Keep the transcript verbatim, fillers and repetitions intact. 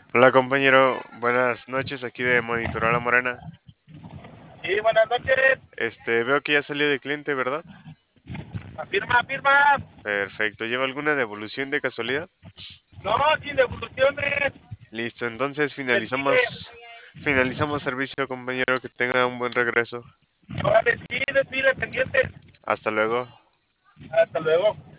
Hola compañero, buenas noches aquí de Monitor a la Morena. Sí, buenas noches. Este, veo que ya salió de cliente, ¿verdad? Afirma, afirma. Perfecto, ¿lleva alguna devolución de casualidad? No, sin devoluciones. Listo, entonces El Chile. finalizamos finalizamos servicio, compañero, que tenga un buen regreso. Órale, sí, desfile pendiente. Hasta luego. Hasta luego.